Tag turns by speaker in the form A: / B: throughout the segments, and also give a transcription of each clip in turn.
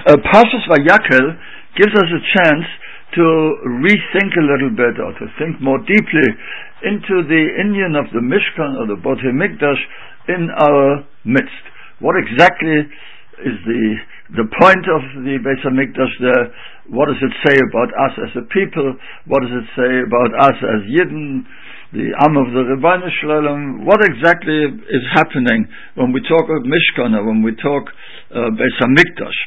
A: Parshas Vayakel gives us a chance to rethink a little bit, or to think more deeply into the inyan of the Mishkan or the Beit HaMikdash in our midst. What exactly is the point of the Beit HaMikdash there? What does it say about us as a people? What does it say about us as Yidden, the Am of the Rebbeinu Shalom? What exactly is happening when we talk of Mishkan or when we talk Beit HaMikdash?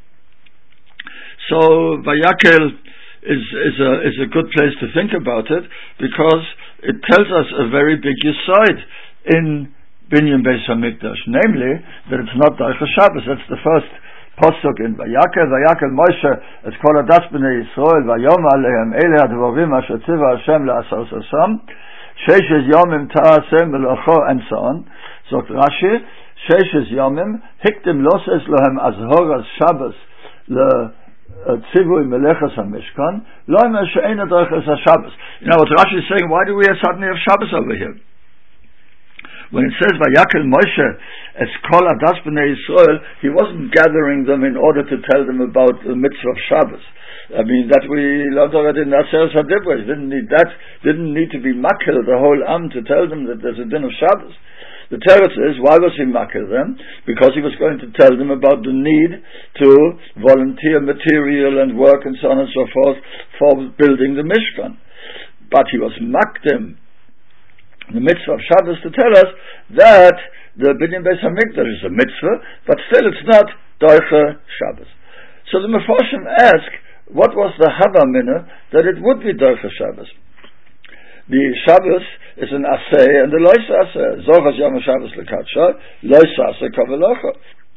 A: So Vayakel is a good place to think about it, because it tells us a very big yesod in Binyan Beit HaMikdash, namely that it's not Darchas Shabbos. That's the first pasuk in Vayakel. Vayakel Moshe es kol hadas bnei Yisrael vayom alehem ele hadvarim asher tzivah Hashem la'asos osam sheishes yomim ta'aseh melacho, and so on. So Rashi, sheishes yomim hiktim loses lohem azhoras Shabbos le Tzivui Melechas HaMishkan, Lo Imer She'ena Darchas HaShabbos. You know what Rashi is saying? Why do we suddenly have Shabbos over here? When it says Vayakel Moshe es kol hadas bnei Yisrael, he wasn't gathering them in order to tell them about the mitzvah of Shabbos. I mean, that we learned already in Aseres HaDibros. Didn't need to be makil the whole Am to tell them that there's a din of Shabbos. The teretz is, why was he makil them? Because he was going to tell them about the need to volunteer material and work and so on and so forth for building the Mishkan. But he was makdim the mitzvah of Shabbos to tell us that the Binyan Beit HaMikdash is a mitzvah, but still it's not Darchas Shabbos. So the Mefarshim ask, what was the Hava Minna that it would be Darchas Shabbos? The Shabbos is an aseh and the lois aseh. Zochas Yom Shabbos lekadsha, lois aseh kavelocha.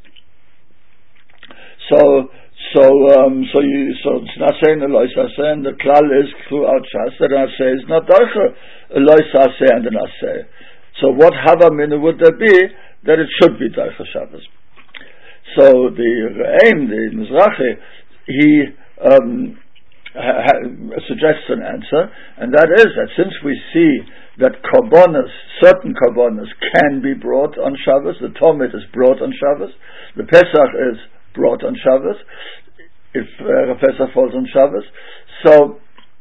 A: So it's an aseh and a lois aseh, and the klal is throughout Shas that an aseh is not darcha a lois aseh and an aseh. So what hava mina would there be that it should be darcha Shabbos? So the Re'im, the Mizrahi, he suggests an answer, and that is that since we see that certain korbanos can be brought on Shabbos, the Tomid is brought on Shabbos, the Pesach is brought on Shabbos, if Pesach falls on Shabbos, so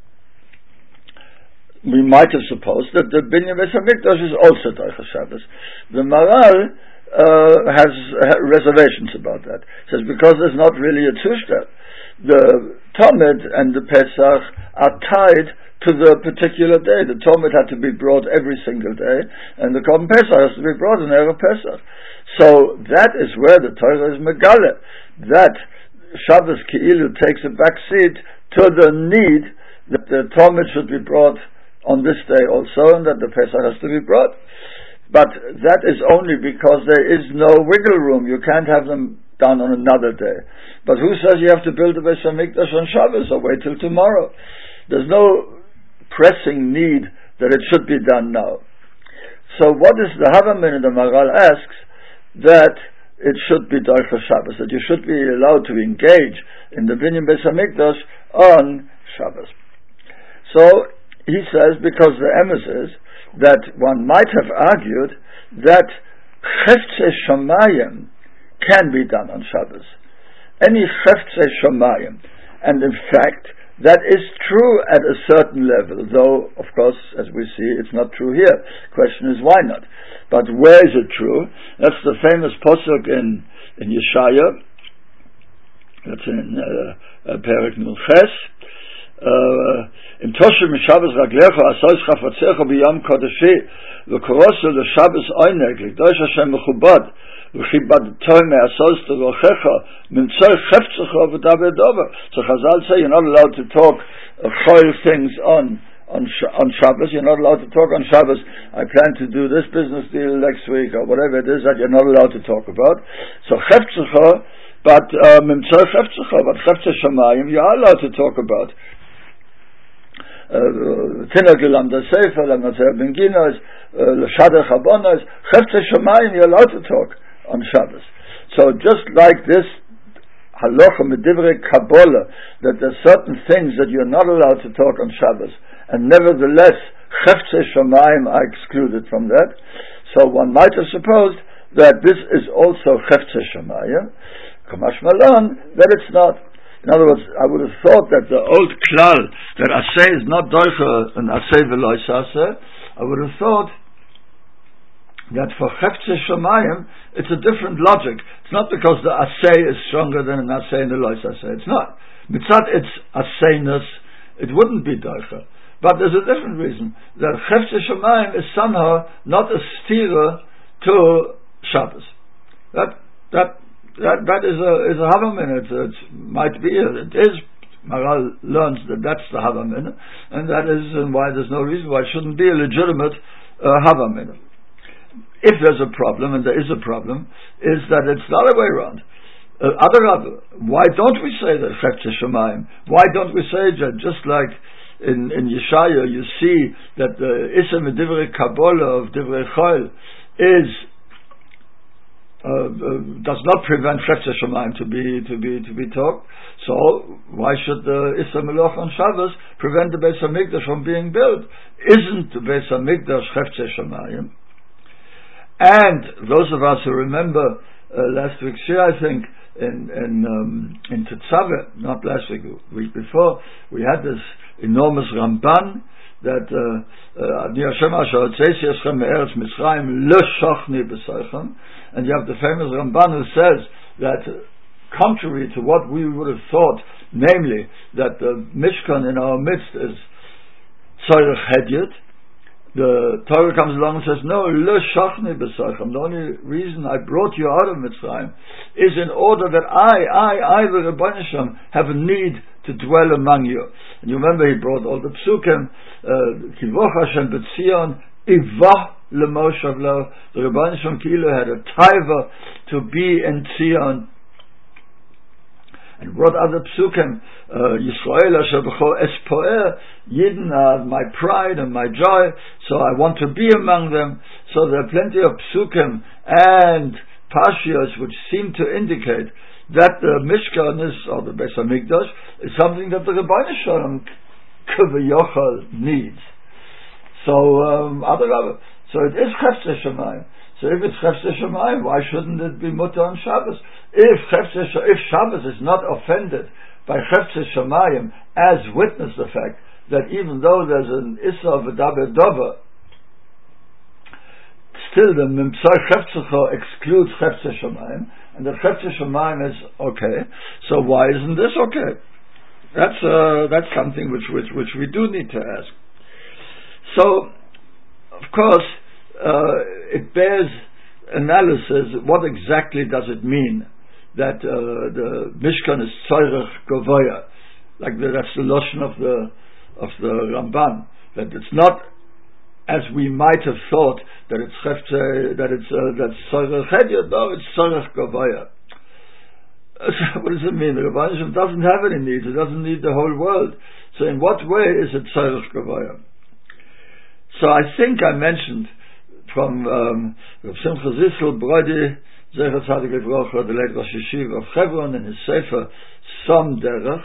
A: we might have supposed that the Binyan Beit HaMikdash is also Darchas Shabbos. The Maral has reservations about that. He says, because there's not really a Tushta. The Tomid and the Pesach are tied to the particular day. The Tomid had to be brought every single day, and the Korban Pesach has to be brought on Erev Pesach. So that is where the Torah is megale, that Shabbos Ki'ilu takes a back seat to the need that the Tomid should be brought on this day also, and that the Pesach has to be brought. But that is only because there is no wiggle room. You can't have them done on another day. But who says you have to build a Beit HaMikdash on Shabbos or wait till tomorrow? There's no pressing need that it should be done now. So what is the Havamin? The Maral asks that it should be Darchas Shabbos, that you should be allowed to engage in the Binyan Beit HaMikdash on Shabbos. So he says, because the emes is that one might have argued that Cheftzei Shamayim can be done on Shabbos. Any Cheftzei Shamayim. And in fact, that is true at a certain level, though, of course, as we see, it's not true here. The question is, why not? But where is it true? That's the famous posuk in Yeshaya. That's in Perek Nunches. Im Toshem Shabbos Raglecha Asos Chafatzecha B'Yom Kodeshi V'Korosu LeShabbos Oineg L'Kdosh Hashem Mechubad V'Chibadto Me'asos T'Rochecha Mimtzor Chefzecha V'Dabedover. So Chazal say you're not allowed to talk choil things on Shabbos. You're not allowed to talk on Shabbos. I plan to do this business deal next week, or whatever it is that you're not allowed to talk about. So Chefzecha, but Mimtzor Chefzecha, but Chefze Shamayim you are allowed to talk about. Tinagilam the Sefer, Lamazer Ben Ginos, L'Shader Chabonos, Chefze Shamayim, you're allowed to talk on Shabbos. So just like this halacha medivrei Kabbalah, that there are certain things that you're not allowed to talk on Shabbos, and nevertheless Chefze Shamayim are excluded from that. So one might have supposed that this is also Chefze Shamayim, Kamash Malan, that it's not. In other words, I would have thought that the old klal, that asay is not doicha and asay v'loy saseh, I would have thought that for chefze shamayim, it's a different logic. It's not because the asay is stronger than an asay and the loy saseh. It's not. Mitzat its asayness, it wouldn't be doicha. But there's a different reason. That chefze shamayim is somehow not a stira to Shabbos. That is a Havamin. It might be. It is. Maral learns that that's the Havamin, and that is why there's no reason why it shouldn't be a legitimate Havamin. If there's a problem, and there is a problem, is that it's the other way around. Why don't we say that Chefze Shamayim? Why don't we say that just like in Yeshaya you see that the Isem Divrei Kabbalah of Divrei Chol is does not prevent Chefze Shamayim to be taught. So why should the Issa Meloch on Shabbos prevent the Beis Hamikdash from being built? Isn't the Beis Hamikdash Chefze Shamayim? And those of us who remember last week's share, I think in Tetzaveh, not last week, the week before, we had this enormous Ramban that and you have the famous Ramban who says that contrary to what we would have thought, namely that the Mishkan in our midst is Tzorech Hedyot, the Torah comes along and says, no, lo shachni b'sachem. The only reason I brought you out of Mitzrayim is in order that I, the Rebbeinu Shem, have a need to dwell among you. And you remember he brought all the psukim, Kivoch Hashem b'tzion, Ivah l'moshav lo. The Rebbeinu Shem Kilo had a taiva to be in Tzion. And brought other psukim, Yisrael asher b'cho es po'er, Yidden are my pride and my joy, so I want to be among them. So there are plenty of psukim and pashios which seem to indicate that the Mishkan is, or the Beis Hamikdash, is something that the Rebbeinu Shalom Kaviyachal needs. So so it is Chefze Shamayim. So if it's Chefze Shamayim, why shouldn't it be Mutter on Shabbos? If Shabbos is not offended by Chefze Shamayim, as witness the fact that even though there's an Issa of a Daber Dover, still the Mimtzai Chefzecha excludes Chefze Shamayim, and the Chefze Shamayim is okay. So why isn't this okay? That's something which we do need to ask. So, of course, it bears analysis. What exactly does it mean that the Mishkan is Tzorech Govoya? Like that's the lotion of the Ramban. That it's not as we might have thought that it's that's Tzorech Hedyot. No, it's Tzorech Govoya. What does it mean? The Rebbeinu Shem doesn't have any needs. It doesn't need the whole world. So in what way is it Tzorech Govoya? So I think I mentioned from Rav Simcha Zissel Brody, Zecher Tzadik Livrocha, the late Rosh Yeshiva of Hebron, in his Sefer Som Derech.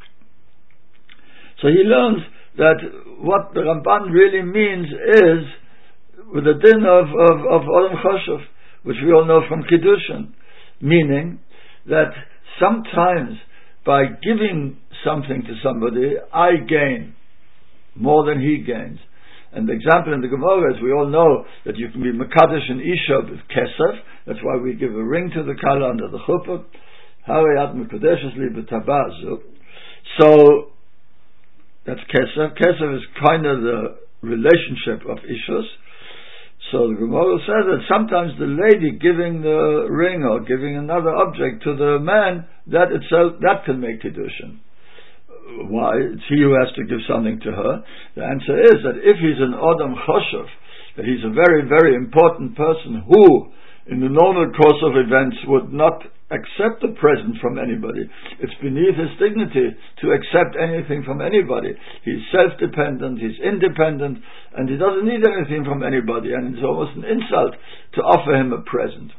A: So he learns that what the Ramban really means is with the din of Odom Choshev, which we all know from Kiddushin, meaning that sometimes by giving something to somebody, I gain more than he gains. And the example in the Gemara is we all know that you can be Mekadesh and Isha with Kesef. That's why we give a ring to the Kala under the Chuppah. Harayat Mekadeshes li b'tabazu. So that's Kesef. Kesef is kind of the relationship of Ishus. So the Gemara says that sometimes the lady giving the ring or giving another object to the man, that itself, that can make Kiddushin. Why? It's he who has to give something to her. The answer is that if he's an Odom Choshev, that he's a very, very important person who, in the normal course of events, would not accept a present from anybody. It's beneath his dignity to accept anything from anybody. He's self-dependent, he's independent, and he doesn't need anything from anybody, and it's almost an insult to offer him a present.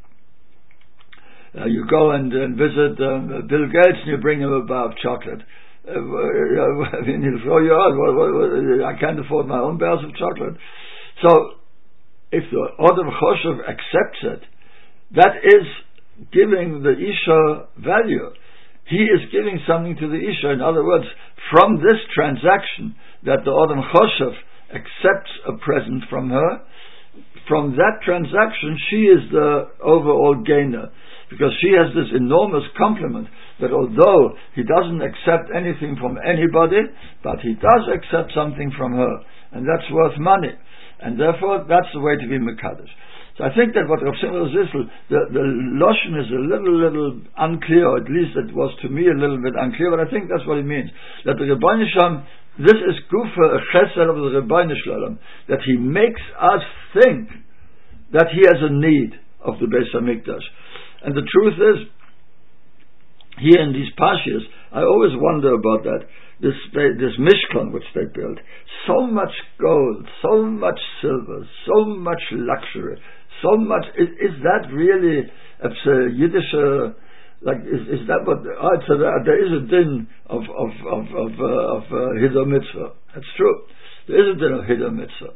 A: You go and visit Bill Gates and you bring him a bar of chocolate. I mean, he'll throw you out. I can't afford my own bars of chocolate. So, if the Odom Choshev accepts it, that is giving the Isha value. He is giving something to the Isha. In other words, from this transaction that the Adam Choshev accepts a present from her, from that transaction she is the overall gainer, because she has this enormous compliment that although he doesn't accept anything from anybody, but he does accept something from her, and that's worth money, and therefore that's the way to be Mekadosh. So I think that what Rav Simcha Zissel, the Loshen is a little unclear, or at least it was to me a little bit unclear, but I think that's what it means. That the Rebbeinu Shalom, this is Gufa, a chesed of the Rebbeinu Shalom, that he makes us think that he has a need of the Beis HaMikdash. And the truth is, here in these Pashas, I always wonder about that. This Mishkan which they built, so much gold, so much silver, so much luxury, so much. Is that really a Yiddish? Is that what? There is a din of Hiddur Mitzvah. That's true. There is a din of Hiddur Mitzvah.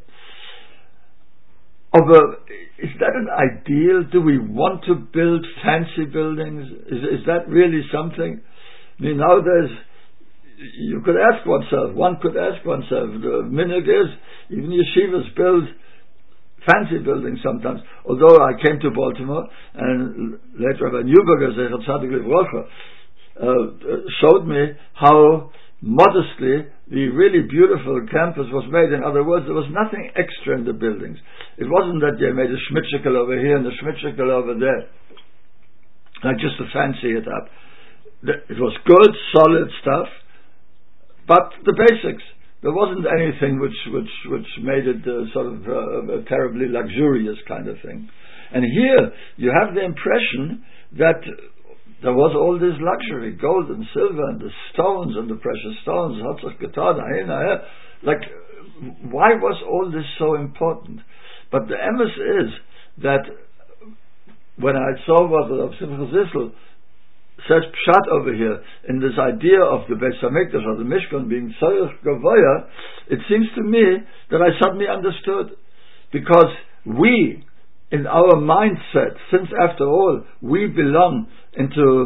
A: Is that an ideal? Do we want to build fancy buildings? Is that really something? I mean, nowadays, you could ask oneself, one could ask oneself, the minhag is, even yeshivas build fancy buildings sometimes. Although I came to Baltimore, and later Rabbi Neuberger, Zecher Tzadik Livrocha, showed me how modestly the really beautiful campus was made. In other words, there was nothing extra in the buildings. It wasn't that they made a schmitzikel over here and a schmitzikel over there, like just to fancy it up. It was good, solid stuff, but the basics. There wasn't anything which made it sort of a terribly luxurious kind of thing. And here you have the impression that there was all this luxury, gold and silver and the stones and the precious stones, like, why was all this so important? But the emes is that when I saw what Rav Simcha Zissel says pshat over here, in this idea of the Beis HaMikdash or the Mishkan being Tzorech Gavoya, it seems to me that I suddenly understood, because we, in our mindset, since after all we belong into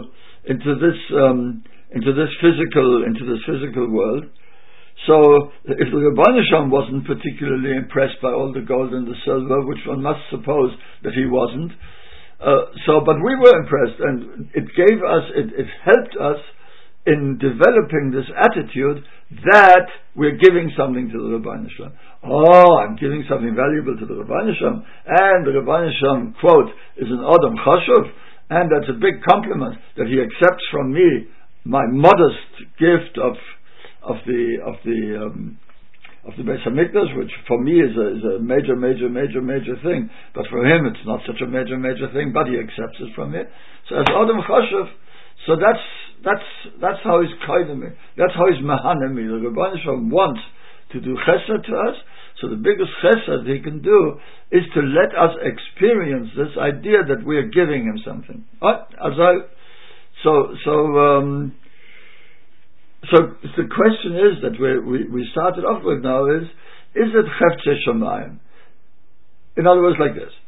A: this physical world. So if the Rebbeinu Shalom wasn't particularly impressed by all the gold and the silver, which one must suppose that he wasn't, but we were impressed, and it helped us in developing this attitude that we're giving something to the Rebbeinu Shalom. Oh, I'm giving something valuable to the Rebbeinu Shalom, and the Rebbeinu Shalom, quote, is an Adam Chashuv, and that's a big compliment that he accepts from me my modest gift of the Beis HaMikdash, which for me is a major thing, but for him it's not such a major thing, but he accepts it from me. So as Adam Chashuv, so that's how he's kaidem me. That's how he's mehanem me. The Rebbeinu Shalom wants to do chesed to us. So the biggest chesed he can do is to let us experience this idea that we are giving him something. So the question is that we started off with now is it Cheftzei Shamayim? In other words, like this: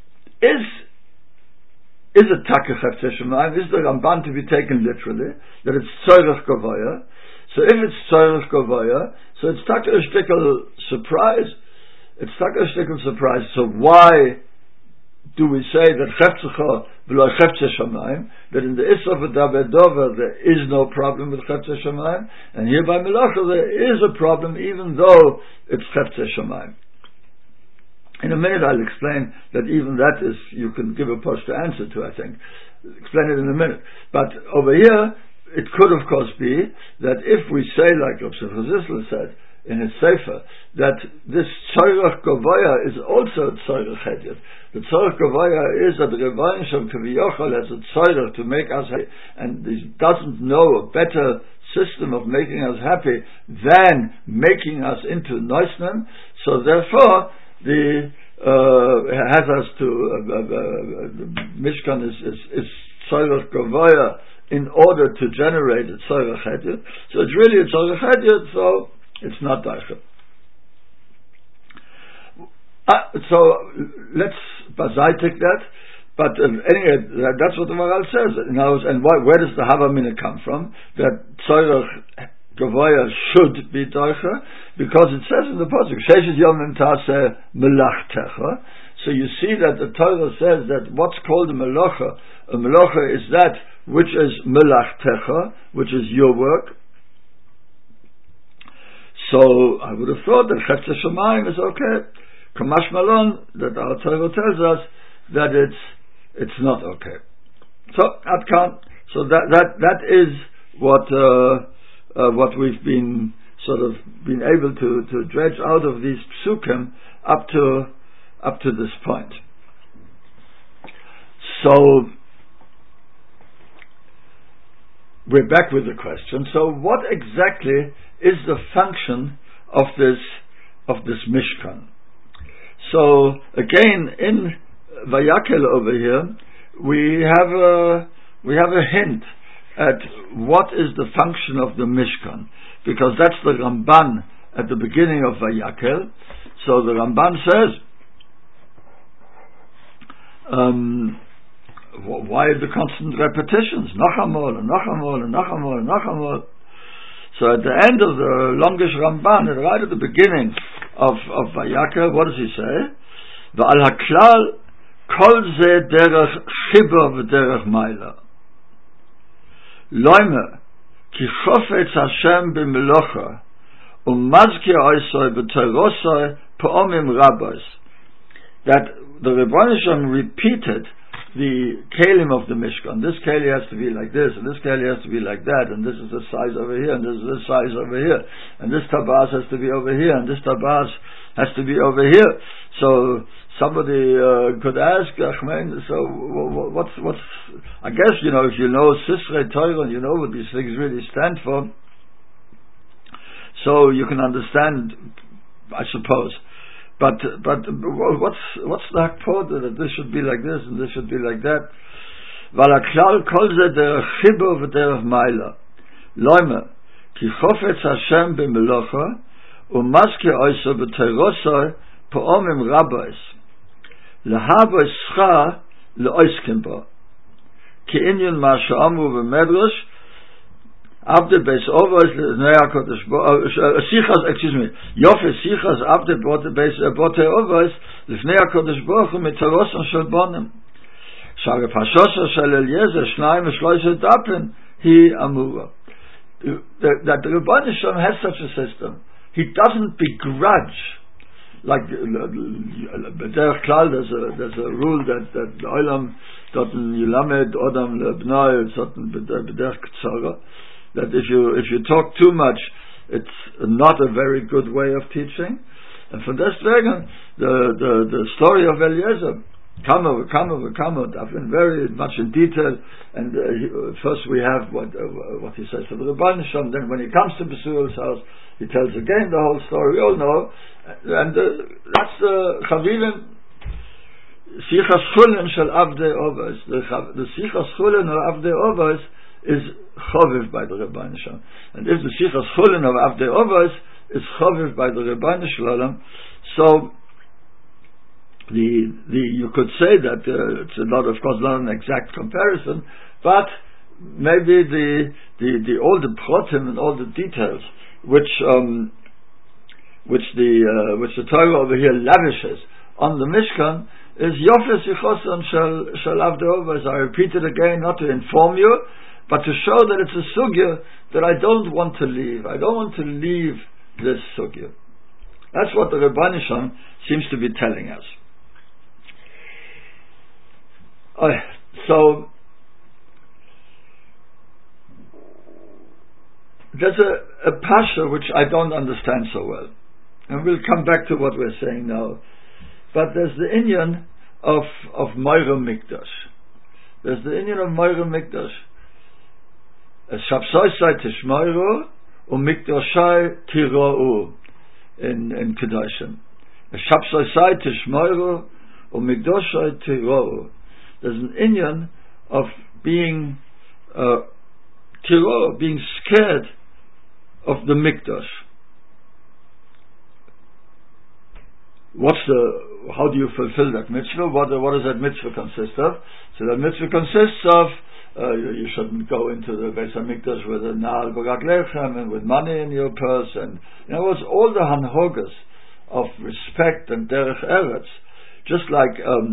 A: is it Taka Cheftzei Shamayim? Is the Ramban to be taken literally that it's Tzorech Gavoya? So if it's Tzorech Gavoya, so it's Taka Shtickle surprise. It's Taka Shtickle surprise. So why do we say that Chefzecha v'lo Cheftzei Shamayim, that in the Isra v'Daber there is no problem with Cheftzei Shamayim, and here by Melacha there is a problem even though it's Cheftzei Shamayim? In a minute I'll explain that even that is, you can give a poster answer to, I think. Explain it in a minute. But over here, it could of course be that if we say, like Rav Simcha Zissel said in his Sefer, that this Tzorech Gavoya is also Tzorech Hedyot. The Tzorech Gavoya is that the Rebbeinu Shalom Kaviyachol has a Tzorech to make us happy, and he doesn't know a better system of making us happy than making us into Noisnem. So therefore, the has us to the Mishkan is Tzorech Gavoya in order to generate a Tzorech Hedyot. So it's really a Tzorech Hedyot, so it's not Daicha. So let's basaitik that. But anyway, that's what the Maral says. And where does the Havamina come from? That Tzorach Gavoya should be Doicha, because it says in the pasuk, Sheshes Yomim Taseh Melachtecha. So you see that the Torah says that what's called a melacha is that which is Melachtecha, which is your work. So I would have thought that Chetz Shemayim is okay. Kamash Malon, that our Torah tells us that it's not okay. So Atkan. So that is what we've been sort of been able to dredge out of these psukim up to this point. So we're back with the question. So what exactly is the function of this Mishkan? So again, in Vayakel over here, we have a hint at what is the function of the Mishkan, because that's the Ramban at the beginning of Vayakel. So the Ramban says, why the constant repetitions? Nachamol and Nachamol and Nachamol and Nachamol. So at the end of the longish Ramban, right at the beginning of Vayakel, what does he say? V'al haklal kol ze derech chibur v'derech maila. Loime ki chofetz Hashem b'melocha u'mazki oisoi b'teirosoi pa'omim rabbos. That the Rebbeinu Shalom repeated the kelim of the Mishkan. This keli has to be like this, and this keli has to be like that, and this is the size over here, and this is the size over here, and this tabas has to be over here, and this tabas has to be over here. So somebody could ask, Achman, so what's? I guess if you know Sisrei Torah and you know what these things really stand for, so you can understand, I suppose. But what's the hakpod that this should be like this and this should be like that? Valaklal kol ze derech chibur v'derech maila. Loime ki chofetz Hashem b'melocha u'maske oiso b'teirosoi pa'omim rabbos lehavos schar le'oiskim bo ki inyan ma she'amru v'medrash Abde beis ovos le'nei HaKadosh sichas, Yofe sichas abde bote ovos le'nei HaKadosh Baruch Hu mitarosan shel bonim sharef hashosha shel Eliezer shnayim v'shloishet dapen hi amura. That the Rebbeinu Shalom has such a system. He doesn't begrudge, like b'derech klal there's a rule that the olam doesn't yilamed odam lebnai doesn't b'derech ktsara, that if you talk too much, it's not a very good way of teaching. And for deswegen, the story of Eliezer, I've been very much in detail, and first we have what he says to the Rebbeinu Shalom, then when he comes to Besuel's house, he tells again the whole story, we all know, and that's the Chavilim, Sichas Chulin shel Avdei Ovos, the Sichas Chulin of Avdei Ovos is Choviv by the Rebbeinu Shalom. And if the Sichas Chulin of Avdei Ovos is Choviv by the Rebbeinu Shalom, so you could say that it's of course not an exact comparison, but maybe the all the protim and all the details which the Torah over here lavishes on the Mishkan is Yofes Yichosan Shel Avdei Ovos. I repeat it again, not to inform you, but to show that it's a sugya that I don't want to leave. I don't want to leave this sugya. That's what the Rebbeinu Shalom seems to be telling us. So there's a pasha which I don't understand so well, and we'll come back to what we're saying now. But there's the inyan of Moira Mikdash. There's the inyan of Moira Mikdash. Shabsosai Tishmoiru u'Mikdashai Tirou in Kedoshim. Shabsosai Tishmoiru u'Mikdashai Tirou. There's an inyan of being Tirou, being scared of the Mikdash. how do you fulfill that mitzvah? What does that mitzvah consist of? So that mitzvah consists of you shouldn't go into the Beis Hamikdash with a Na'al B'Gad Lechem and with money in your purse, and in other words, all the hanhogas of respect and derech eretz. Just like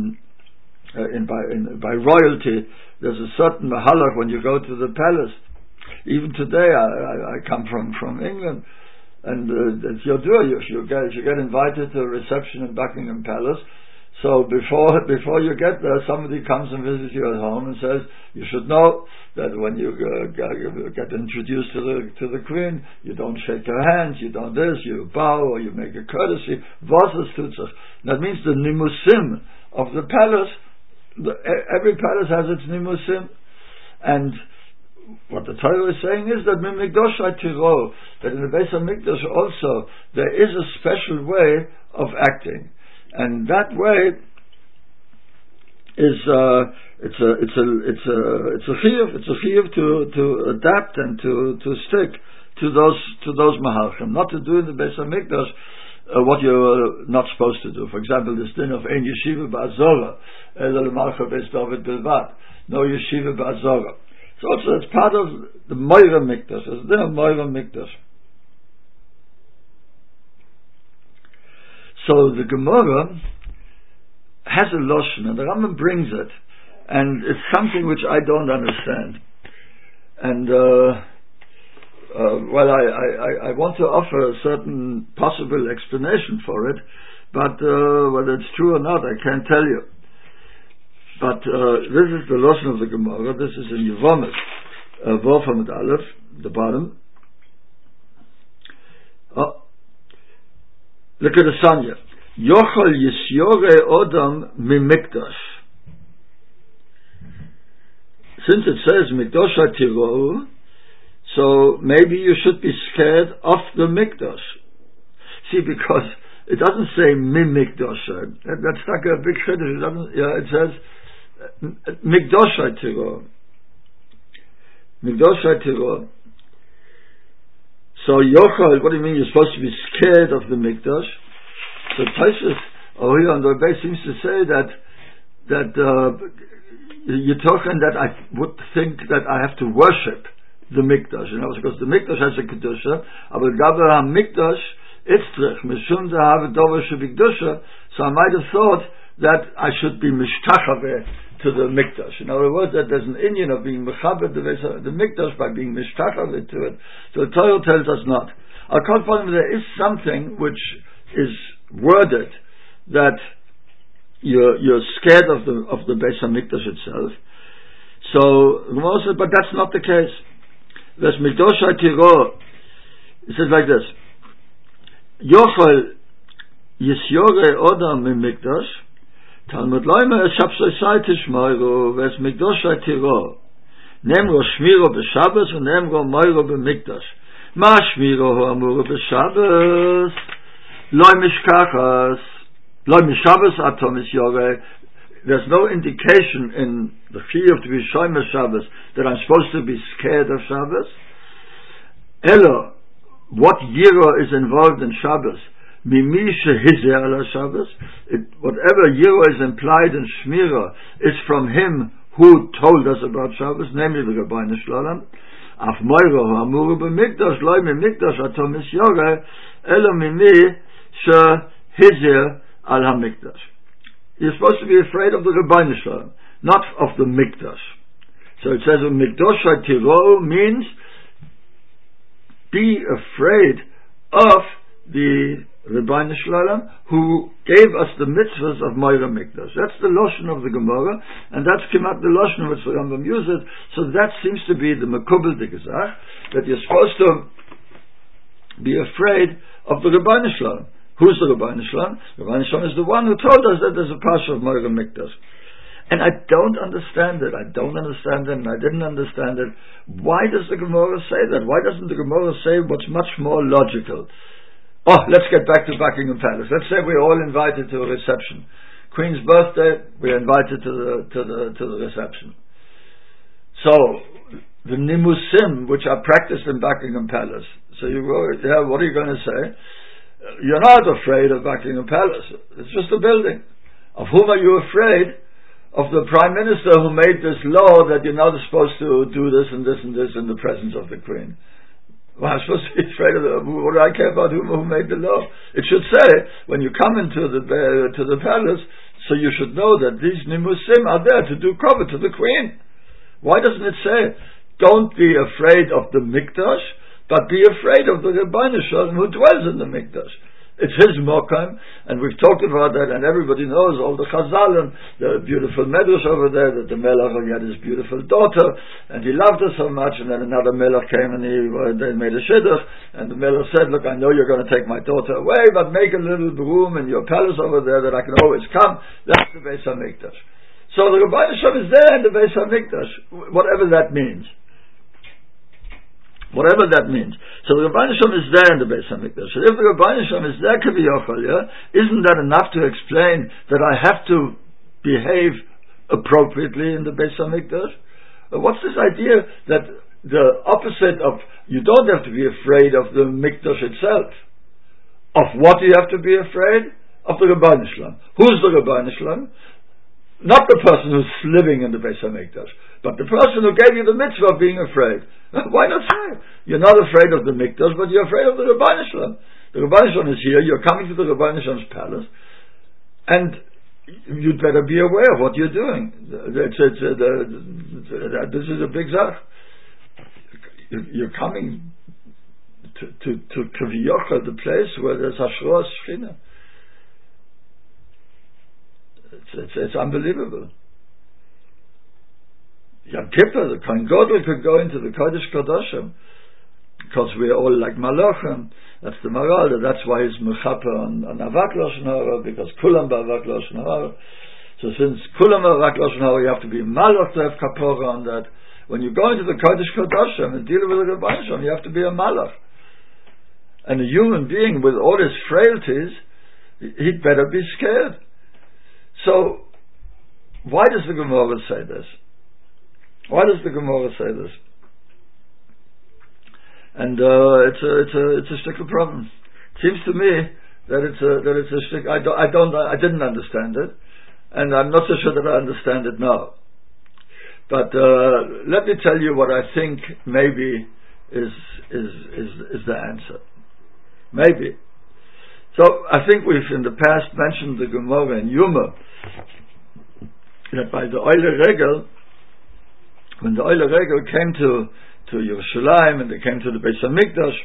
A: by royalty, there's a certain mahalach when you go to the palace. Even today, I come from England, and it's your dua. You get invited to a reception in Buckingham Palace. So before you get there, somebody comes and visits you at home and says, you should know that when you get introduced to the Queen, you don't shake her hands, you don't this, you bow or you make a courtesy. That means the nimusim of the palace. Every palace has its nimusim, and what the Torah is saying is that Mimikdosh Tiro, that in the Beis Hamikdash also there is a special way of acting. And that way is it's a chiyuv to adapt and to stick to those mahalchim, not to do in the Beis Hamikdash what you're not supposed to do. For example, this din of ein yeshiva ba'azora el malcha Beis David bilvat, no yeshiva ba'azora. So it's part of the Moira Mikdash. It's the Moira Mikdash. So the Gemara has a lashon, and the Rambam brings it, and it's something which I don't understand. And I want to offer a certain possible explanation for it, but whether it's true or not, I can't tell you. But this is the lashon of the Gemara. This is in Yevamot, Vav Hamid Aleph, the bottom. Look at the Sanya. Yochel Yisyore Odam Mimikdash. Since it says Mikdash HaTiro, so maybe you should be scared of the Mikdash. See, because it doesn't say Mimikdash. That's like a big chiddush. It says Mikdash HaTiro. Mikdash HaTiro. So Yochel, what do you mean you're supposed to be scared of the Mikdash? So Taishas over here on the base seems to say that you're talking that I would think that I have to worship the Mikdash, because the Mikdash has a kedusha, but Gaber HaMikdash Itzrich Mishum Zahav Dover Shebikdusha. So I might have thought that I should be mishtachave to the Mikdash. In other words, that there's an Indian of being mechaber the Mikdash by being mishtachave to it. So the Torah tells us not. I'll call for them. There is something which is worded that you're scared of the Beis Hamikdash itself. So Gemara says, but that's not the case. There's Mikdash HaTiro. It says like this: Yochel Yisyore Odam Mikdash. Talmud Loimer Shabsosai Tishmoiro Ves Mikdash HaTiro. Nemro Shmiro b'Shabbos and Nemro Moiro b'Mikdash. Ma Shmiro Hu Amuro b'Shabbos. Loi Mishkachas. Loi Mishabbos Atom Yisyore. There's no indication in the chiyuv to be shomer Shabbos that I'm supposed to be scared of Shabbos. Elo, what yiro is involved in Shabbos? Mimi shehizer ala Shabbos. Whatever yiro is implied in Shmira is from him who told us about Shabbos, namely the Rabbeinu Shalom. Af moiro hamuru b'mikdash loy mimikdash atom misyore elo mimi shehizer al hamikdash. You're supposed to be afraid of the Rabbeinu Shalom, not of the Mikdash. So it says Mikdash HaTiro means be afraid of the Rabbeinu Shalom who gave us the mitzvahs of Moira Mikdash. That's the lashon of the Gemara, and that's Kimat the lashon which the Rambam uses. So that seems to be the Mekubel de Gezach, that you're supposed to be afraid of the Rabbeinu Shalom. Who's the Rabbeinu Shalom? Rabbeinu Shalom is the one who told us that there's a parsha of Moira Mikdash. And I don't understand it. I didn't understand it. Why does the Gemara say that? Why doesn't the Gemara say what's much more logical? Oh, let's get back to Buckingham Palace. Let's say we're all invited to a reception. Queen's birthday, we're invited to the reception. So the nimusim which are practiced in Buckingham Palace. So you go, what are you going to say? You're not afraid of Buckingham Palace. It's just a building. Of whom are you afraid? Of the Prime Minister who made this law that you're not supposed to do this and this and this in the presence of the Queen. Well, I'm supposed to be afraid of what do I care about who made the law? It should say, when you come into the palace, so you should know that these Nimusim are there to do cover to the Queen. Why doesn't it say, don't be afraid of the Mikdash, but be afraid of the Rebbeinu Shalom who dwells in the Mikdash? It's his Mokum, and we've talked about that, and everybody knows all the Chazalim, the beautiful Medrash over there, that the Melech had his beautiful daughter, and he loved her so much, and then another Melech came and they made a Shidduch, and the Melech said, look, I know you're going to take my daughter away, but make a little room in your palace over there that I can always come. That's the Beis HaMikdash. So the Rebbeinu Shalom is there in the Beis HaMikdash, whatever that means. Whatever that means. So the Rebbeinu Shalom is there in the Beis HaMikdash. So if the Rebbeinu Shalom is there, Kaviyachol, isn't that enough to explain that I have to behave appropriately in the Beis HaMikdash? What's this idea that the opposite of, you don't have to be afraid of the Mikdash itself. Of what do you have to be afraid? Of the Rebbeinu Shalom. Who's the Rebbeinu Shalom? Not the person who's living in the Beis HaMikdash, but the person who gave you the mitzvah of being afraid. Why not say? You're not afraid of the Mikdash, but you're afraid of the Rebbeinu Shalom. The Rebbeinu Shalom is here, you're coming to the Rebbeinu Shalom's palace, and you'd better be aware of what you're doing. This is a big zach. You're coming to Kaviyachol, the place where there's Hashroas Shechina. It's unbelievable. Yom Kippur, the Kohen Gadol could go into the Kodesh Kodashim because we're all like Malachim. That's the Maral. That's why he's Mechaper on Avak Lashon Hara, because Kulam B'Avak Lashon Hara. So since Kulam B'Avak Lashon Hara, you have to be Malach to have Kapora on that. When you go into the Kodesh Kodashim and deal with the Rebbeinu Shalom, you have to be a Malach. And a human being with all his frailties, he'd better be scared. So, why does the Gemara say this? Why does the Gemara say this? And it's a shtickle problem. It seems to me that it's a shtick. I didn't understand it, and I'm not so sure that I understand it now. But let me tell you what I think maybe is the answer. Maybe. So I think we've in the past mentioned the Gemara in Yuma that by the Oile Regel, when the Oile Regel came to Yerushalayim and they came to the Beis HaMikdash,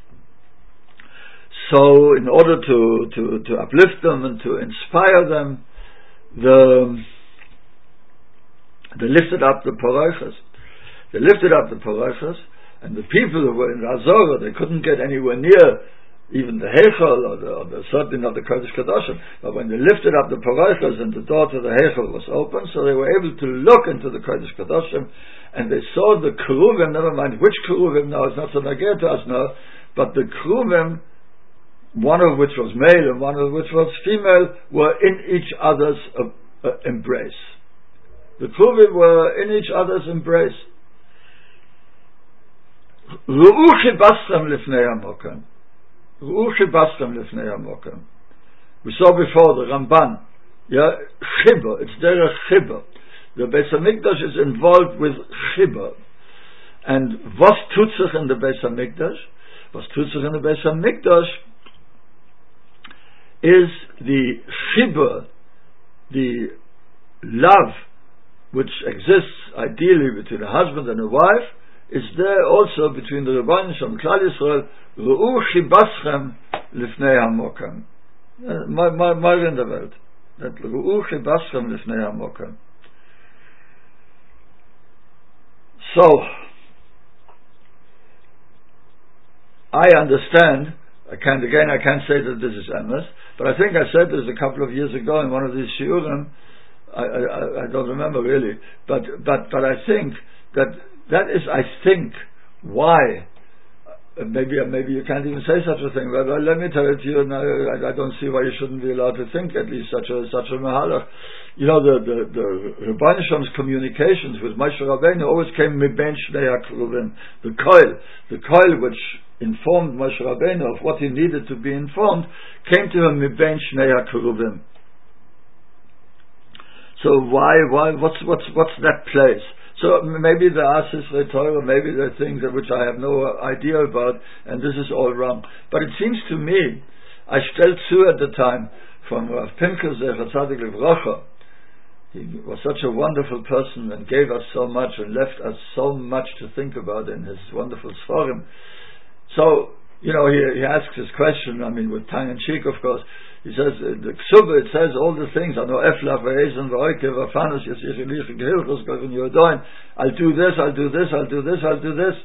A: so in order to uplift them and to inspire them, they lifted up the Porochos. They lifted up the Porochos, and the people who were in Azora, they couldn't get anywhere near even the Heichel or certainly not the Kodesh Kodashim. But when they lifted up the Porochos and the door to the Heichel was open, so they were able to look into the Kodesh Kodashim, and they saw the Keruvim, never mind which Keruvim now, it's not so nagir to us now, but the Keruvim, one of which was male and one of which was female, were in each other's embrace. The Keruvim were in each other's embrace. Ru'u chibaschem lifnei hamokem. Ru'u chibaschem lifnei hamokem. We saw before the Ramban. Chibur. It's derech chibur. The Beis HaMikdash is involved with chibur. And was tut sich in the Beis HaMikdash? Was tut sich in the Beis HaMikdash is the chibur, the love which exists ideally between a husband and a wife, is there also between the Rebbeinu Shalom and Klal Yisrael. Ru'u chibaschem lifnei hamokem. Mal in der Welt. That Ru'u chibaschem lifnei hamokem. So, I understand. I can't say that this is emes, but I think I said this a couple of years ago in one of these shiurim. I don't remember really, but I think that is, I think, why. Maybe you can't even say such a thing. But let me tell it to you. And I don't see why you shouldn't be allowed to think at least such a mahalach. You know, the Rebbeinu Shalom's communications with Moshe Rabbeinu always came miben shnei hakeruvim. The coil which informed Moshe Rabbeinu of what he needed to be informed, came to him mibein shnei hakeruvim. So what's that place? So maybe there are Sisrei Torah, maybe there are things which I have no idea about, and this is all wrong. But it seems to me, I stell zu at the time from Rav Pinkus Zecher Tzadik Livrocha. He was such a wonderful person and gave us so much and left us so much to think about in his wonderful Sforim. So, he asks his question, with tongue in cheek, of course. He says, the Ksubah, it says all the things, I'll do this, I'll do this, I'll do this, I'll do this.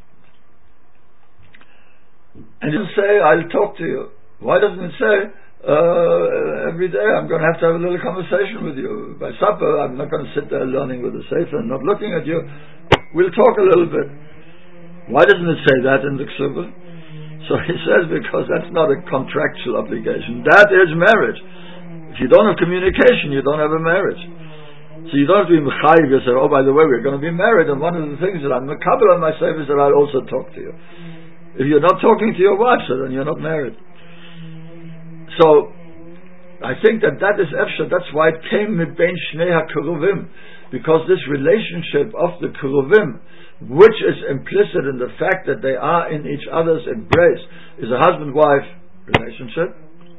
A: And he doesn't say, I'll talk to you. Why doesn't it say, every day I'm going to have a little conversation with you. By supper, I'm not going to sit there learning with the Sefer and not looking at you. We'll talk a little bit. Why doesn't it say that in the Ksubah? So he says, because that's not a contractual obligation. That is marriage. If you don't have communication, you don't have a marriage. So you don't have to be mechayiv yourself, oh, by the way, we're going to be married, and one of the things that I'm mekabel on myself is that I'll also talk to you. If you're not talking to your wife, so then you're not married. So I think that is efshar. That's why it came mibein shnei hakeruvim, because this relationship of the keruvim, which is implicit in the fact that they are in each other's embrace, is a husband-wife relationship.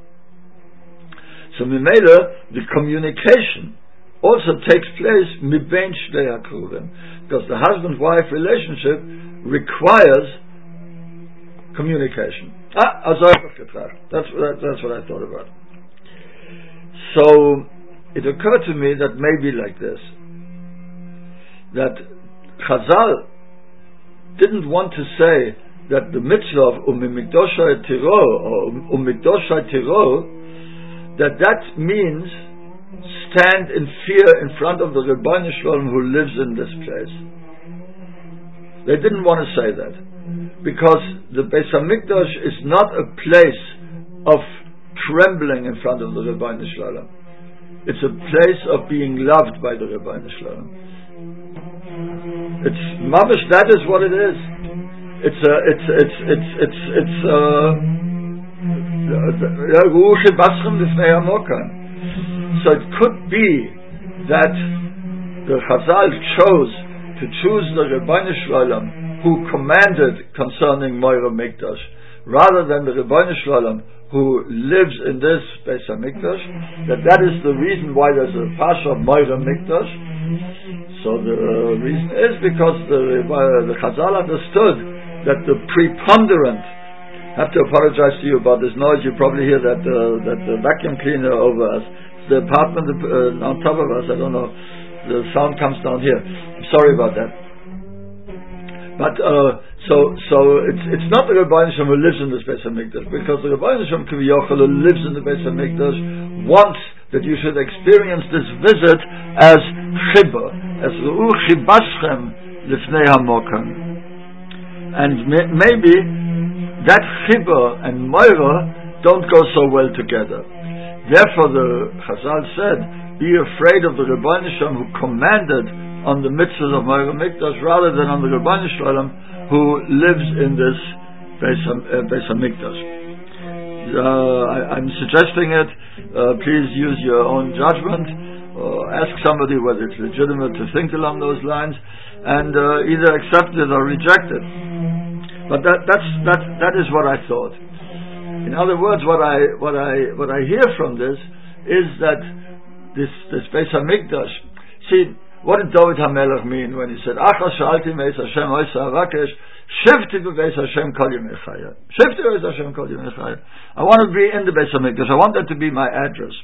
A: So Mimela, the communication also takes place mibein shnei hakeruvim, because the husband-wife relationship requires communication. That's what I thought about. So it occurred to me that maybe like this, that Chazal didn't want to say that the mitzvah of umimikdoshai tiro or umikdoshai tiro, that means stand in fear in front of the Rebbeinu Shalom who lives in this place. They didn't want to say that, because the Beis Hamikdash is not a place of trembling in front of the Rebbeinu Shalom. It's a place of being loved by the Rebbeinu Shalom. It's mamash. That is what it is. So it could be that the Chazal chose the Rebbeinu Shalom who commanded concerning Moira Mikdash, rather than the Rebbeinu Shalom who lives in this Beis Hamikdash. That is the reason why there's a Pasha of Moira Mikdash. So the reason is because the Chazal understood that the preponderant. I have to apologize to you about this noise. You probably hear that the vacuum cleaner over us, the apartment on top of us. I don't know. The sound comes down here. I'm sorry about that. But so it's not the Rebbeinu Shalom who lives in the Beis Hamikdash, because the Rebbeinu Shalom Kiviyachol who lives in the Beis Hamikdash wants that you should experience this visit as chibah, as ru'u chibaschem lifnei hamokam, and maybe that chibah and moira don't go so well together. Therefore, the Chazal said, "Be afraid of the Rebbeinu Shalom who commanded on the mitzvahs of Moira Mikdash, rather than on the Rebbeinu Shalom who lives in this Beis Hamikdash." I'm suggesting it. Please use your own judgment, or ask somebody whether it's legitimate to think along those lines, and either accept it or reject it. But that is what I thought. In other words, what I hear from this is that this Beis Hamikdash. See, what did David HaMelech mean when he said, "Achas shalti meis Hashem oisa harakesh, shivti bebeis Hashem kol yemei chaya." Shivti bebeis Hashem kol yemei chaya. I want to be in the Beis Hamikdash. I want that to be my address.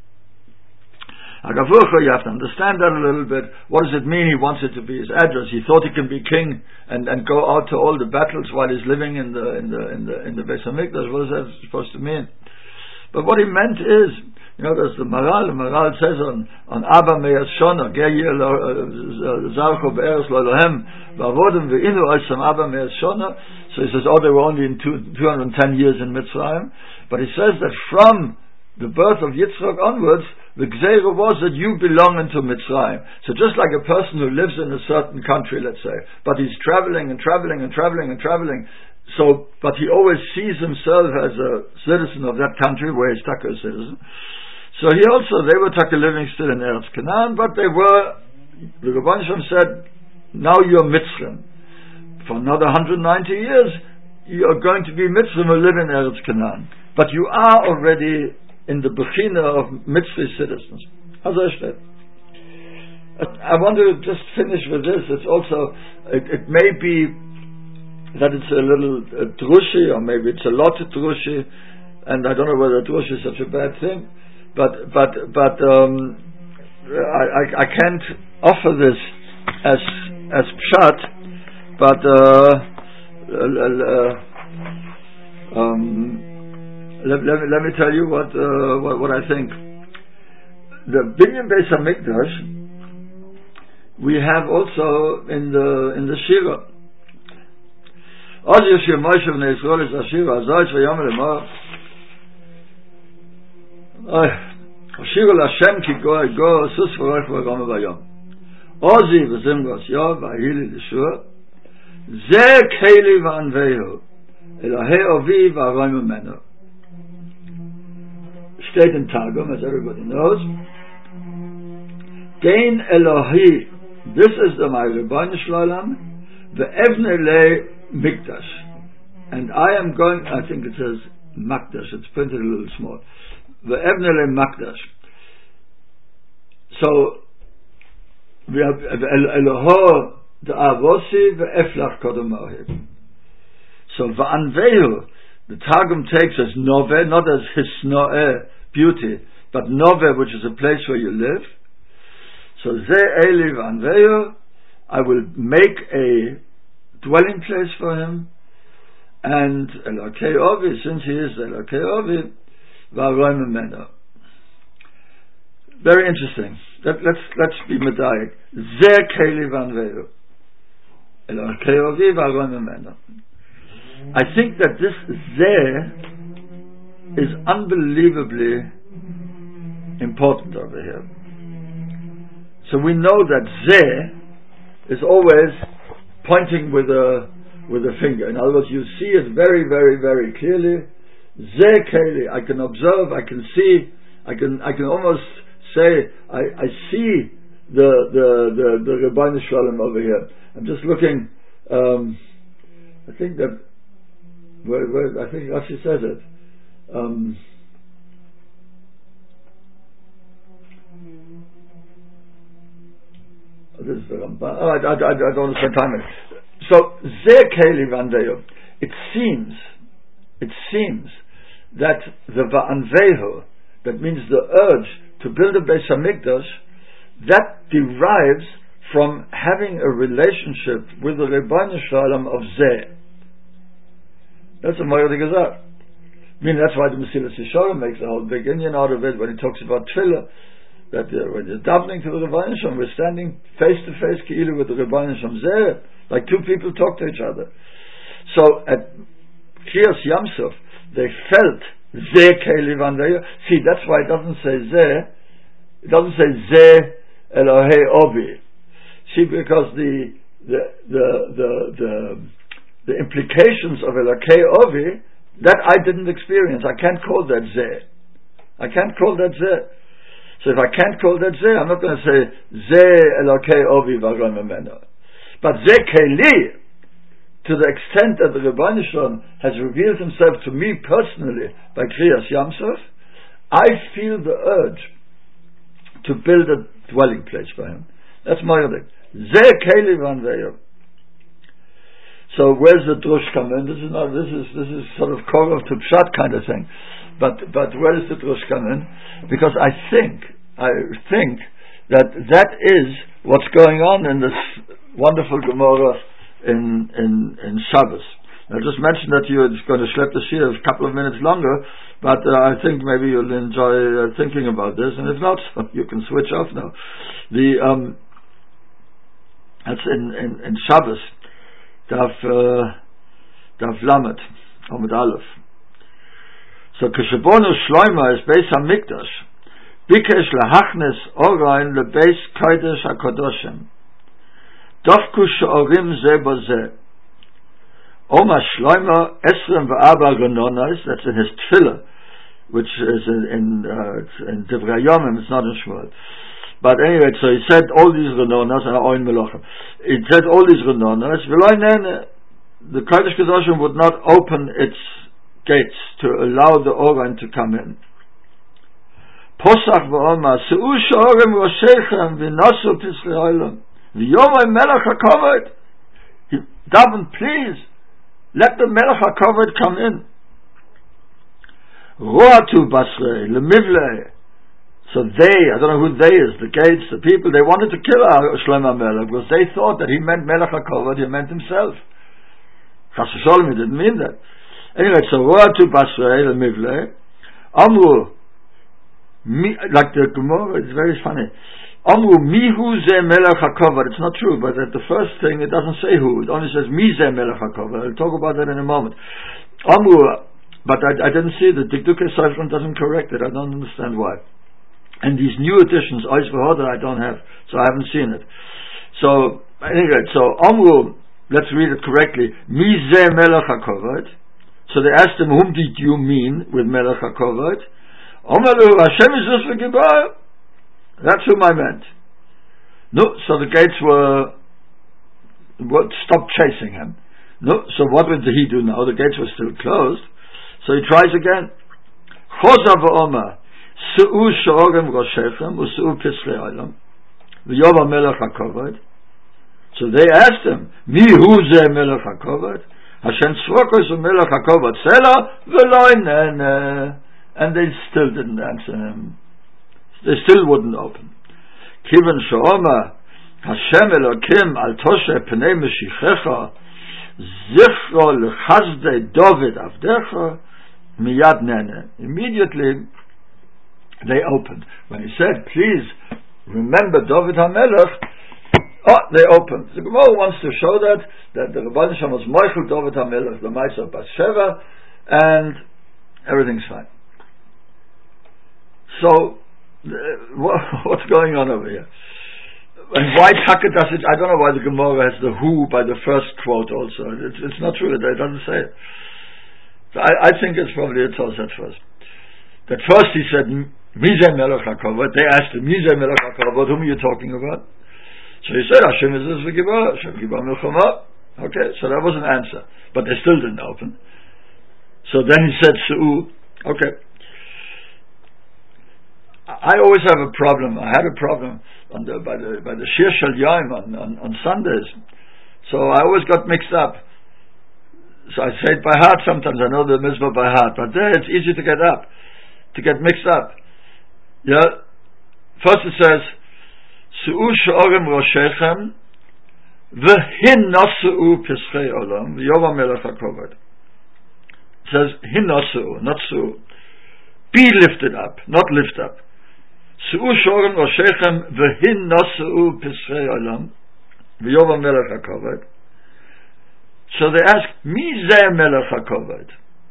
A: Agavurcha, you have to understand that a little bit. What does it mean he wants it to be his address? He thought he can be king and go out to all the battles while he's living in the Beis Hamikdash. What is that supposed to mean? But what he meant is, there's the Maral. The Maral says on Abba Meyas Shona, Geir Zarcho Be'eres Lohem, Vavodim Ve'inu Oisam Abba Meyas Shona. So he says, they were only in 210 years in Mitzrayim. But he says that from the birth of Yitzchak onwards, The Gzeira was that you belong into Mitzrayim. So just like a person who lives in a certain country, let's say, but he's traveling and traveling and traveling and traveling, so, but he always sees himself as a citizen of that country where he's Taka a citizen. So they were Taka living still in Eretz Canaan, but the Rebbeinu Shalom said, now you're Mitzrayim. For another 190 years, you're going to be Mitzrayim who live in Eretz Canaan. But you are already in the Bechina of Mitzri citizens. I want to just finish with this. It's also, it may be that it's a little drushi, or maybe it's a lot of drushi, and I don't know whether drushi is such a bad thing, but I can't offer this as pshat, but let me tell you what I think. The Binyan Beis Hamikdash we have also in the Shira. Oz Yeshua Moshe v'nei Yisrael is Ashira Azoy Shvayam Lemor Ashira L'Hashem ki go sus v'roich v'gam v'yom Ozi v'zimgos yov v'ahili l'shua Ze keli v'anvehu Elahei ovi v'aroy memenu. Steht in Targum, as everybody knows. Dein Elohi, this is the my Rebbeinu Shalom, the Evne Le Mikdash, and I am going. I think it says Makdash. It's printed a little small. The Evne Le Makdash. So we have Eloho the Avosi the Eflach Kodom Ohid. So Va'anvehu, the Targum takes as Nove, not as Hisnoe, beauty, but Nove, which is a place where you live. So Ze Eli Va'anvehu, I will make a dwelling place for him, and Elokei Ovi, since he is Elokei Ovi, Va'aroy Memenu. Very interesting. Let's be medayik. Ze Keli Va'anvehu, Elokei Ovi, Va'aroy Memenu. I think that this Zeh is unbelievably important over here. So we know that Zeh is always pointing with a finger. In other words, you see it very, very, very clearly. Zeh Keli, I can observe, I can see, I can almost say I see the Rebbeinu Shalom over here. I'm just looking. I think that. I think Rashi says it. This is the Ramban. I don't want to spend time on it. So, Zeh Keli Va'anvehu. It seems that the Va'anvehu, that means the urge to build a Beis Hamikdash, that derives from having a relationship with the Rebbeinu Shalom of Zeh. That's a Moyer Gezat. I mean, that's why the Mesilas Yesharim makes a whole big Indian out of it when he talks about Tefillah, that when you're davening to the Rebbeinu Shalom, we're standing face to face Ki'ilu with the Rebbeinu Shalom Zeh, like two people talk to each other. So at Kriyas Yamsuf, they felt Zeh Keli Va'anvehu. See, that's why it doesn't say Zeh. It doesn't say Zeh Elohei Obi. See, because the implications of Elokei Ovi, that I didn't experience. I can't call that Zeh. I can't call that Zeh. So if I can't call that Zeh, I'm not going to say Zeh Elokei Ovi Va'aroy Memenu. But Zeh Keli, to the extent that the Rebbeinu Shalom has revealed himself to me personally by Kriyas Yamsuf, I feel the urge to build a dwelling place for him. That's my idea. Zeh Keli Va'anvehu. So where's the drush come in? This is sort of korov to pshat kind of thing. But where does the drush come in? Because I think that is what's going on in this wonderful Gemara in Shabbos. I just mentioned that you're going to schlep the shir a couple of minutes longer, but I think maybe you'll enjoy thinking about this, and if not, you can switch off now. That's in Shabbos. Daf Lamed Amud Aleph. So Keshebonu Shloima is Beis Hamikdash. Bikesh lahachnes orain lebeis kodesh hakodoshim. Dofku she'orim ze boze. Oma Shlomo Esrim v'Arba Renonos, that's in his tefillah, which is in Divrei Yomim, it's not in Shmuel. But anyway, so he said all these Renonos, and Oin Melachim. He said all these Renonos, the Kodesh Kedoshim would not open its gates to allow the Oren to come in. Posach v'Oma, Se'u she'orem roshechem v'nosu pisrei olam, v'yomai melech hakovod. Daven, please, let the melech hakovod come in. Roatu basrei, lemivlei. So they, I don't know who they is, the gates, the people, they wanted to kill Shlomo Melech because they thought that he meant Melech HaKovod, he meant himself. Chas v'sholom, he didn't mean that. Anyway, so Roatu basrei, lemivlei. Amru, like the Gemara, it's very funny. Amru mihu ze melech hakovod. It's not true, but at the first thing it doesn't say who. It only says mi ze melech hakovod. I'll talk about that in a moment. Amru, but I didn't see the Dikduke Seifron doesn't correct it. I don't understand why. And these new editions, Ois v'Hoda, I don't have, so I haven't seen it. So anyway, so Amru, let's read it correctly. Mi ze melech hakovod. So they asked him, whom did you mean with melech hakovod? Amaru, Hashem is just v'gibar. That's whom I meant. No, so the gates were stopped chasing him. No, so what did he do now? The gates were still closed. So he tries again. Choza v'Omer, Se'u she'orem roshechem, u'se'u pisrei olam, v'yova melech hakovod. So they asked him, Mi hu ze melech hakovod? Hashem tzvokos u'melech hakovod sela v'lo inene. And they still didn't answer him. They still wouldn't open. Kiven she'omer Hashem Elokim al toshe pnei meshichecha zichro l'chazdei David avdecha miyad nene. Immediately they opened. When he said, please remember David HaMelech, they opened. The Gemara wants to show that the Rebbeinu Shalom was Moichel David HaMelech l'maisa bas Sheva, and everything's fine. So what's going on over here? And why Taka does it? I don't know why the Gemara has the who by the first quote also. It's not true that it doesn't say it. So I think it's probably it tells that first. That first he said, Mizeh Melech HaKovod. They asked him, Mizeh Melech HaKovod, whom are you talking about? So he said, Hashem is this v'gibar, Hashem gibar milchama. Okay, so that was an answer. But they still didn't open. So then he said, Su'u. Okay. I always have a problem. I had a problem by the Shir Shel Yom on Sundays. So I always got mixed up. So I say it by heart sometimes. I know the mitzvah by heart. But there it's easy to get mixed up. Yeah. First it says, Su'u she'orem roshechem v'hinnosu'u pisrei olam v'yova melech hakovod. It says, hinnosu'u, not su'u. Be lifted up, not lift up. Su'u she'orem roshechem v'hinnosu'u pisrei olam v'yova melech hakovod. So they ask, Mi zeh melech hakovod?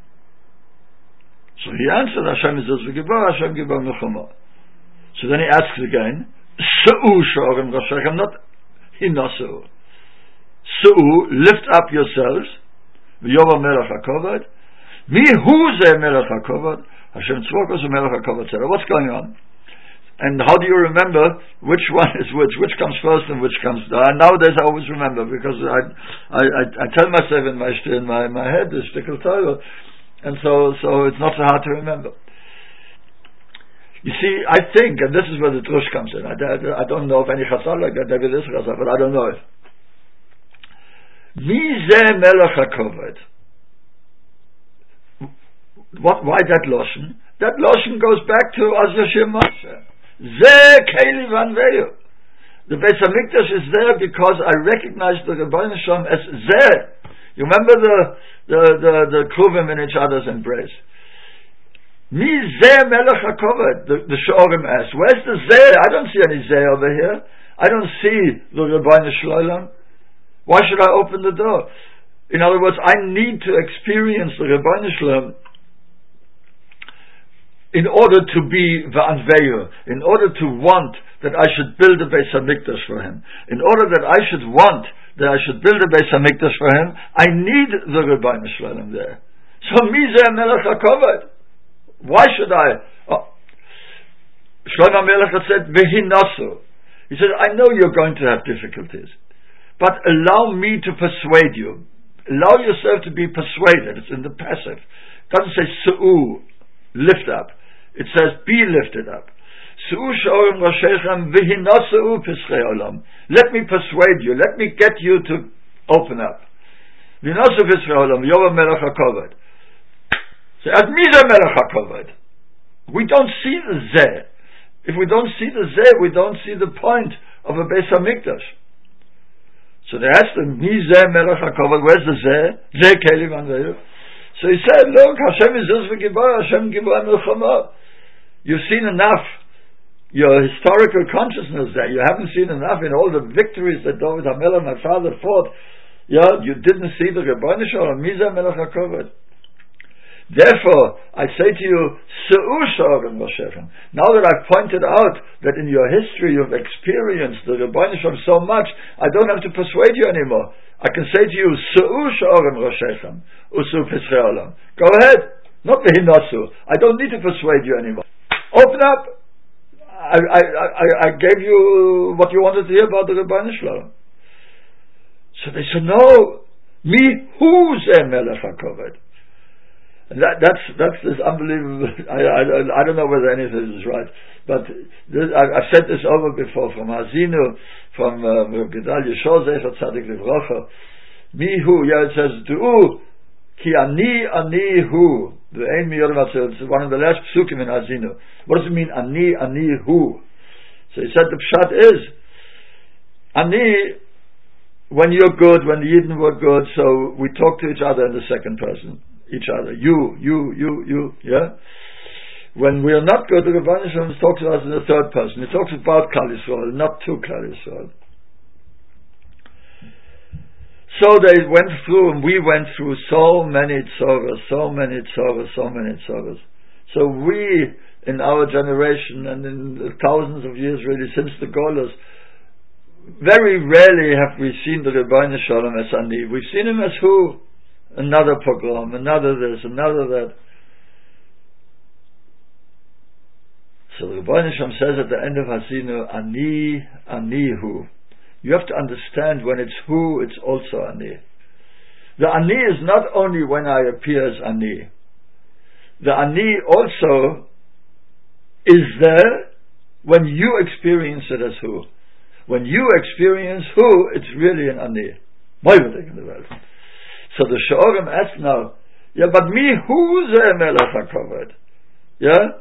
A: So he answered, Hashem is this v'gibar, Hashem gibar milchama. So then he asks again, Su'u she'orem roshechem, not hinnosu'u. Su'u, lift up yourselves, v'yova melech hakovod. Mi hu zeh melech hakovod? Hashem tzvokos u'melech hakovod tzera. What's going on? And how do you remember which one is which comes first and which comes nowadays I always remember because I tell myself in my head the shtickle Torah, and so it's not so hard to remember. You see, I think, and this is where the drush comes in. I don't know if any chazal like that, maybe this chazal, but I don't know it. Mi zeh melech hakovod. Why that lashon? That lashon goes back to Az Yashir Moshe. Zeh Keli Vanveyu. The Beis Hamikdash is there because I recognize the Rebbeinu Shalom as Zeh. You remember the Kruvim in each other's embrace. Mi Zeh Melech HaKovod. The Shorim asked, where's the Zeh? I don't see any Zeh over here. I don't see the Rebbeinu Shalom. Why should I open the door? In other words, I need to experience the Rebbeinu Shalom in order to be va'anveyu, in order to want that I should build a Beis HaMikdash for him, in order that I should want that I should build a Beis HaMikdash for him, I need the Rebbeinu Shalom there. So Mizeh Melech HaKovod. Why should I? Shlomo Melech had said, V'hinasu. He said, I know you're going to have difficulties, but allow me to persuade you. Allow yourself to be persuaded. It's in the passive. It doesn't say su'u, lift up. It says be lifted up. Su'u sh'orim roshechem v'hinasu'u pisrei olam. Let me persuade you. Let me get you to open up. V'hinasu pisrei olam. Yovam melech hakovod. Say, ad mizeh melech hakovod. We don't see the zeh. If we don't see the zeh, we don't see the point of a Beis HaMikdash. So they asked him, Mizeh melech hakovod. Where's the zeh? Zeh kelim anveyu. So he said, look, Hashem is Zuz v'Gibor, Hashem Gibor Milchama. You've seen enough. Your historical consciousness there, you haven't seen enough in all the victories that David HaMelech, my father, fought. Yeah, you didn't see the Rebbeinu Shalom, Mizeh melech hakovod. Therefore, I say to you, Se'u sh'orim roshechem. Now that I've pointed out that in your history you've experienced the Rebbeinu Shalom so much, I don't have to persuade you anymore. I can say to you, Se'u sh'orim roshechem, usu pisrei olam. Go ahead, not v'hinasu. I don't need to persuade you anymore. Open up. I gave you what you wanted to hear about the Rebbeinu Shalom. So they said, no, me who's a melech hakovod. That's this unbelievable. I don't know whether any of this is right, but I've said this over before from Hazinu, from Gedal Yeshua Zecher Tzadik Livrocha. Mi hu, yeah, it says du ki ani hu. It's one of the last psukim in Hazinu. What does it mean ani hu? So he said the pshat is ani. When you're good, when the Yidden were good, so we talk to each other in the second person. Each other, you, yeah. When we are not good, the Rebbeinu Shalom talks to us in the third person. He talks about Klal Yisrael, not to Klal Yisrael. So they went through, and we went through so many tzoros. So we, in our generation, and in the thousands of years really since the Golos, very rarely have we seen the Rebbeinu Shalom as Ani. We've seen him as who? Another pogrom, another this, another that. So the Rebbeinu Shalom says at the end of Hasinu, Ani hu. You have to understand when it's who, it's also Ani. The Ani is not only when I appear as Ani. The Ani also is there when you experience it as who. When you experience who, it's really an Ani. So the Sha'orim ask now, yeah, but me, who's a melech hakovod? Yeah?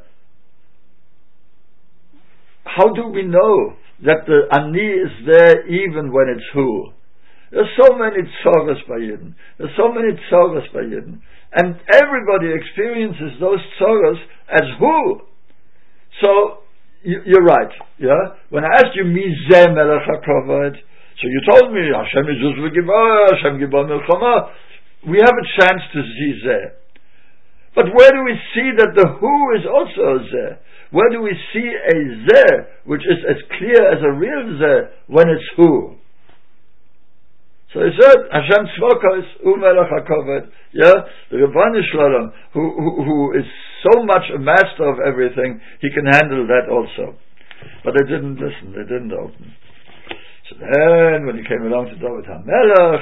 A: How do we know that the Ani is there even when it's who? There's so many tzoros by Yidden. And everybody experiences those tzoros as who? So, you're right, yeah? When I asked you, Mizeh melech hakovod, so you told me, Hashem is Zuz v'Gibor, Hashem Gibor Milchama. We have a chance to see Zeh. But where do we see that the who is also Zeh? Where do we see a Zeh, which is as clear as a real Zeh, when it's who? So he said, Hashem Tzvokos, Melech HaKovod, yeah? The Rebbeinu Shalom, who is so much a master of everything, he can handle that also. But they didn't listen, they didn't open. So then, when he came along to David HaMelech,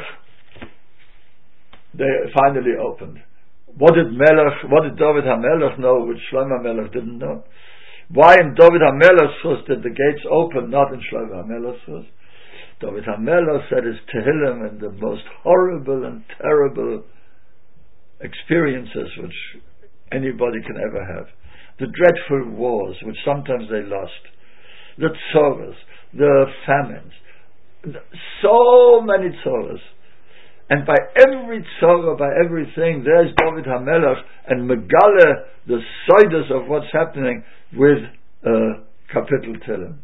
A: they finally opened. What did David HaMelech know, which Shlomo HaMelech didn't know? Why in David HaMelech's house did the gates open, not in Shlomo HaMelech's house? David HaMelech said his Tehillim and the most horrible and terrible experiences which anybody can ever have. The dreadful wars, which sometimes they lost. The tzoros, the famines. So many tzoros. And by every tzorah, by everything, there's David HaMelech and Megale, the soidas of what's happening with Kapitel Tehillim.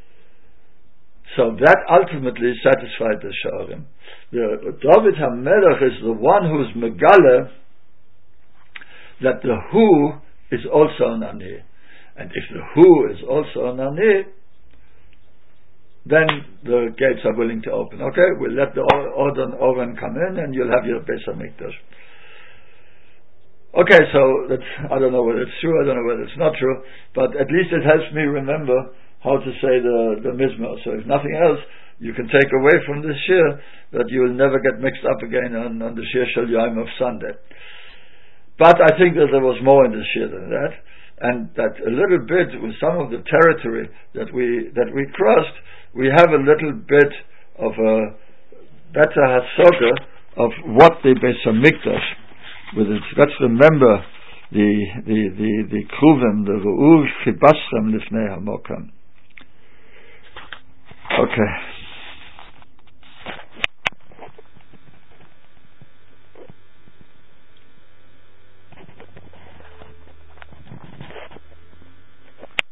A: So that ultimately satisfied the Sha'arim. David HaMelech is the one who's Megale that the who is also an ani. And if the hu is also an ani, then the gates are willing to open. Okay, we'll let the Oren come in, and you'll have your Beis Hamikdash. Okay, so I don't know whether it's true, I don't know whether it's not true, but at least it helps me remember how to say the Mizmor. So if nothing else, you can take away from this shir that you will never get mixed up again on the shir Shel Yom of Sunday. But I think that there was more in the shir than that, and that a little bit with some of the territory that we crossed, we have a little bit of a better hasoga of what the Beis Hamikdash. Let's remember the kruvim, the ru'uv chibasram lifnei hamokam. Okay.